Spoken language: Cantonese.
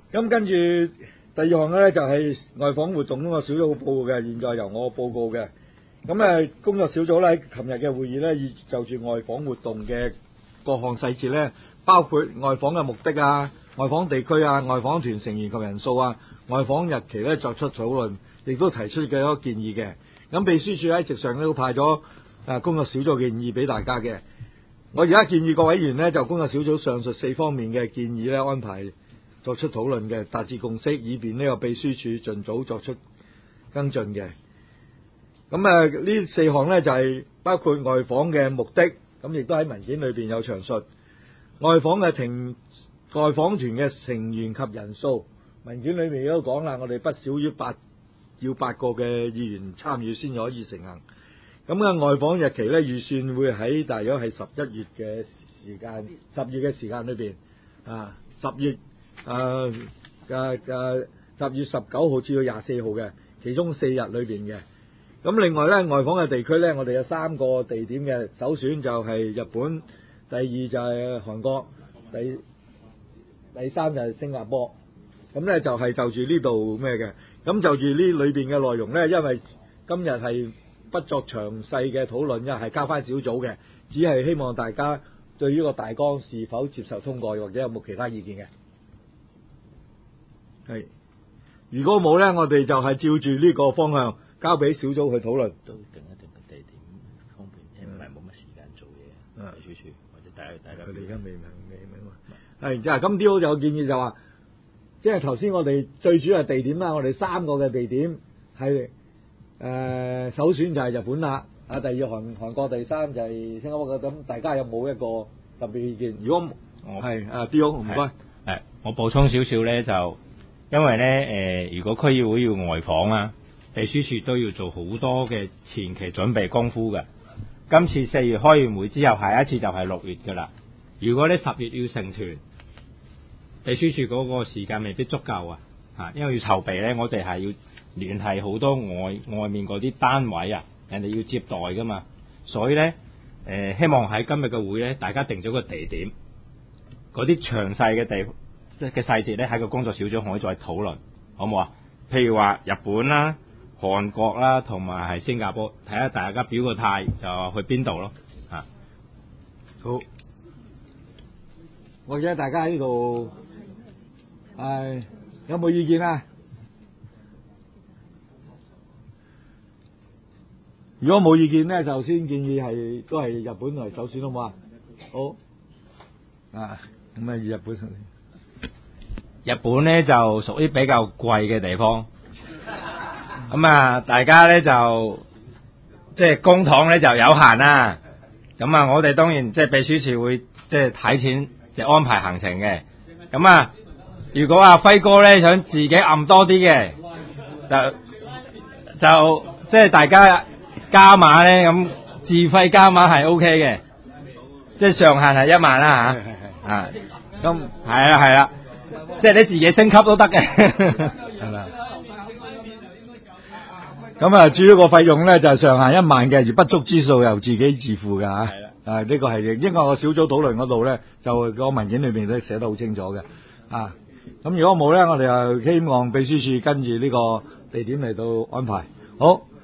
咁跟住第二項咧就係外訪活動嗰個小組報告嘅，現在由我報告嘅。咁工作小組咧喺琴日嘅會議咧，就住外訪活動嘅各項細節咧，包括外訪嘅目的啊、外訪地區啊、外訪團成員及人數啊、外訪日期咧作出討論，亦都提出嘅一個建議嘅。咁秘書處喺席上都派咗工作小組嘅建議俾大家嘅。我而家建議各位議員呢，就工作小組上述4方面嘅建議咧安排作出討論嘅，達至共識，以便呢個秘書處盡早作出跟進嘅。咁呢4項呢，就係包括外訪嘅目的，咁亦都喺文件裏邊有詳述。外訪團嘅成員及人數，文件裏面亦都講啦，我哋不少於要8個嘅議員參與先可以成行。咁外訪日期咧預算會喺大約係11月嘅時間，10月嘅時間裏邊10月19號至到24號嘅，其中4日裏邊嘅。咁另外咧外訪嘅地區咧，我哋有3個地點嘅，首選就係日本，第二就係韓國，第三就係新加坡。咁咧就係就住呢度咩嘅，咁就住呢裏邊嘅內容咧，因為今日係不作詳細嘅討論，因為係交翻小組嘅，只係希望大家對於個大綱是否接受通過，或者有冇其他意見嘅。係，如果冇咧，我哋就係照住呢個方向交俾小組去討論。 都定一定嘅地點方便，即係唔係冇乜時間做嘢。秘書處或者大家佢哋而家未明。係，即係咁啲好有建議就話，即係頭先我哋最主要係地點啦，我哋3個嘅地點係首選就係日本啦，第二韓國，第三就係新加坡嘅。咁大家有冇一個特別意見？如果係D.O. 唔該， 我補充少少咧，就因為咧如果區議會要外訪啊，秘書處都要做好多嘅前期準備功夫嘅。今次4月開完會之後，下一次就係6月噶啦。如果咧10月要成團，秘書處嗰個時間未必足夠啊，因為要籌備咧，我哋係要聯繫好多外面嗰啲單位啊，人哋要接待噶嘛，所以咧希望喺今日嘅會咧，大家定咗個地點，嗰啲詳細嘅細節咧喺個工作小組可以再討論，好唔好啊？譬如話日本啦、韓國啦，同埋係新加坡，睇下大家表個態就去邊度咯。 好，我記得大家喺呢度有冇意見啊？如果冇意見咧，就先建議都係日本為首選，好唔好啊？好咁日本首選。 日本咧就屬於比較貴嘅地方，咁大家咧就即係公帑咧就有限啦。咁我哋當然即係秘書處會即係睇錢就安排行程嘅。咁如果阿輝哥咧想自己揞多啲嘅，就即係大家加碼咧，咁自費加碼係 OK 嘅，即係上限係1萬啦吓。咁係啦，即係你自己升級都得嘅。 係啦。咁至於個費用咧就係上限1萬嘅，而不足之數由自己自負嘅吓。係啦。呢個係應該我小組討論嗰度咧，就個文件裏邊都寫得好清楚嘅。咁如果冇咧，我哋又希望秘書處跟住呢個地點嚟到安排。好。